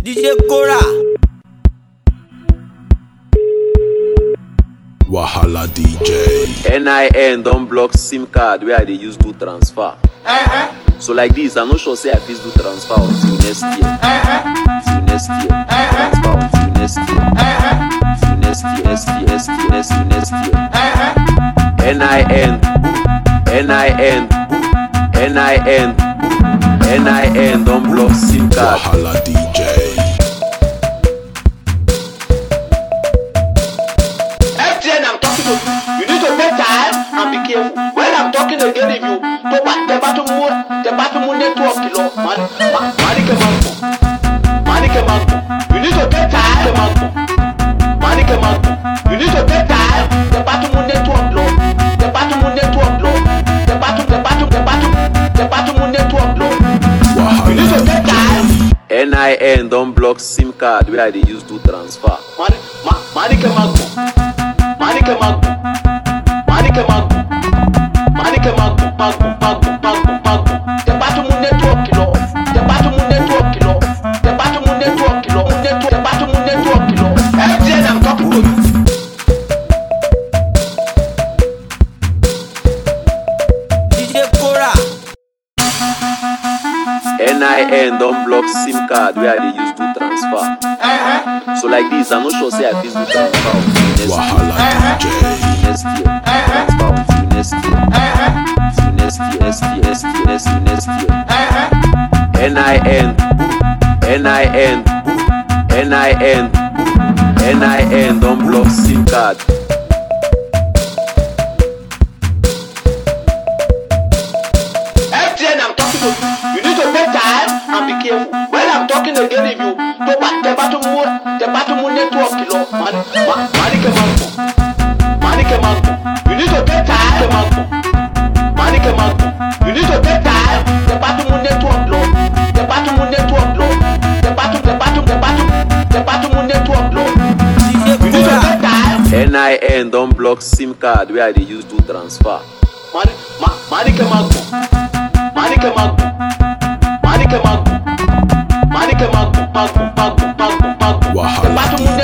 DJ Cora. Wahala DJ. NIN don't block SIM card where they use do transfer. So like this, I'm not sure say I fit do transfer until next year. Till next year. Transfer until next year. Till next year. Next year. NIN don't block SIM card. Wahala DJ. FTN, I'm talking to you. You need to take time and be careful. When I'm talking again, if you talk about the bottom network, you know, Manike Manko. You need to take time, Manike Manko. You need to take time. The bottom network, low. The bottom network, low. The bottom network, low. You need to take time. NIN don't block SIM card where they use do transfer. Manike Manko. The bottom network, kilo. The bottom network, kilo. The bottom network, kilo. The bottom network, kilo. FTN, I'm talking to you. DJ Cora. NIN don't block SIM card where they use do transfer. So like this, I'm not sure say I fit do transfer until next Wahala DJ. next year. Transfer until next year. Next year. NIN don't block SIM card. FTN, I'm talking to you. You need to take time and be careful. When I'm talking again, if you talk about the bottom network, kilo. Manike Manko. You need to take time, Manike Manko. You need to take time. The bottom network, low. The bottom network, low. The bottom network, low. You need to take time. NIN don't block SIM card where they use do transfer. Manike Manko. Wahala DJ.